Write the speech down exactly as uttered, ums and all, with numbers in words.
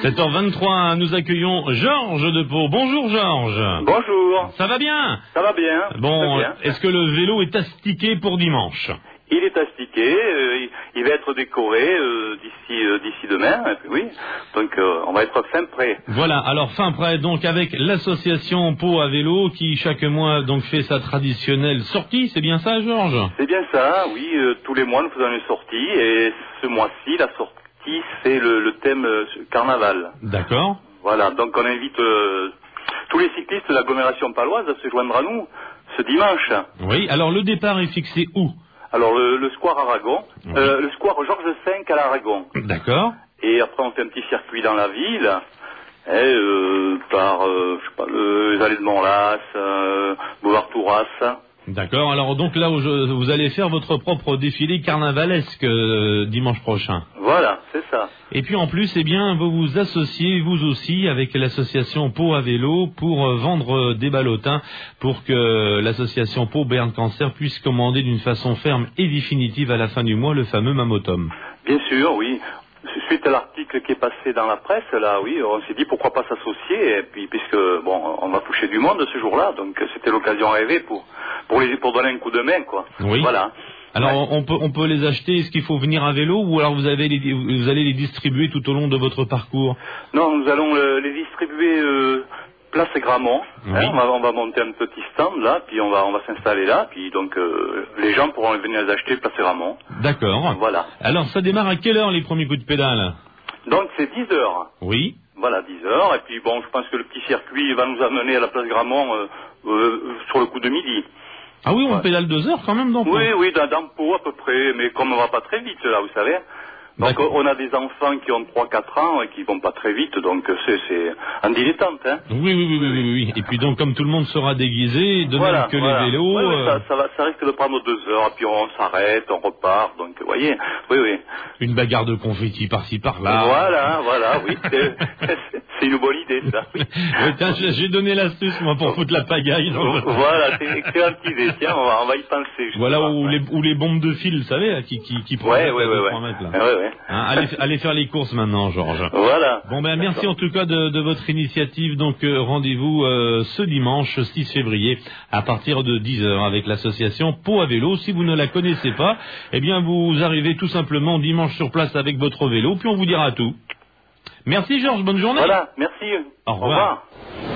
sept heures vingt-trois, nous accueillons Georges de Pau. Bonjour Georges. Bonjour. Ça va bien? Ça va bien. Bon, bien. Est-ce que le vélo est astiqué pour dimanche? Il est astiqué, euh, il, il va être décoré euh, d'ici euh, d'ici demain, et puis oui. Donc euh, on va être fin prêt. Voilà, alors fin prêt donc avec l'association Pau à vélo qui chaque mois donc fait sa traditionnelle sortie, c'est bien ça Georges? C'est bien ça, oui, euh, tous les mois nous faisons une sortie et ce mois-ci la sortie c'est le, le thème euh, carnaval. D'accord. Voilà, donc on invite euh, tous les cyclistes de l'agglomération paloise à se joindre à nous ce dimanche. Oui, alors le départ est fixé où? Alors le, le square Aragon, oui. euh, le square Georges cinq à l'Aragon. D'accord. Et après on fait un petit circuit dans la ville, et, euh, par euh, je sais pas, le, les allées de Montlas, euh, Boulevard Touras. D'accord, alors donc là où je, vous allez faire votre propre défilé carnavalesque euh, dimanche prochain. Voilà, c'est ça. Et puis en plus, eh bien, vous vous associez vous aussi avec l'association Pau à vélo pour euh, vendre euh, des ballotins pour que l'association Pau Berne Cancer puisse commander d'une façon ferme et définitive à la fin du mois le fameux Mamotum. Bien sûr, oui. Suite à l'article qui est passé dans la presse, là, oui, on s'est dit pourquoi pas s'associer, et puis puisque bon, on va toucher du monde ce jour-là, donc c'était l'occasion rêvée pour pour les pour donner un coup de main, quoi. Oui. Voilà. Alors ouais. on peut on peut les acheter. Est-ce qu'il faut venir à vélo ou alors vous avez les, vous allez les distribuer tout au long de votre parcours? Non, nous allons euh, les distribuer euh, place Gramont. Oui. Hein, on, va, on va monter un petit stand là, puis on va on va s'installer là, puis donc euh, les gens pourront venir les acheter place Gramont. D'accord. Voilà. Alors ça démarre à quelle heure les premiers coups de pédale? Donc c'est dix heures. Oui. Voilà, dix heures, et puis bon, je pense que le petit circuit va nous amener à la place Gramont euh, euh, sur le coup de midi. Ah oui, on ouais. pédale deux heures quand même dans Pau. Oui, oui, dans, dans Pau à peu près, mais comme on va pas très vite là, vous savez. Donc on a des enfants qui ont trois quatre ans et qui vont pas très vite, donc c'est, c'est un dilettante. Hein. Oui, oui, oui, oui, oui, oui. Et puis donc comme tout le monde sera déguisé, de voilà, même que voilà. les vélos... Oui, oui, euh... ça, ça, va, ça risque de prendre deux heures, et puis on s'arrête, on repart, donc vous voyez, oui, oui. Une bagarre de confettis par-ci, par-là. Voilà, voilà, oui, c'est, c'est une bonne idée ça. Oui. Oui, tiens, j'ai donné l'astuce moi pour foutre la pagaille. Donc... Voilà, c'est une excellente idée, tiens, on va, on va y penser. Voilà, ou les, ou les bombes de fil, vous savez, là, qui, qui, qui prennent ouais, ouais, ouais, trois mètres, là. Ouais, ouais. Hein, allez, allez faire les courses maintenant, Georges. Voilà. Bon ben merci en tout cas de, de votre initiative. Donc euh, rendez-vous euh, ce dimanche six février à partir de dix heures avec l'association Pau à vélo. Si vous ne la connaissez pas, eh bien vous arrivez tout simplement dimanche sur place avec votre vélo, puis on vous dira tout. Merci Georges, bonne journée. Voilà, merci. Au revoir. Au revoir.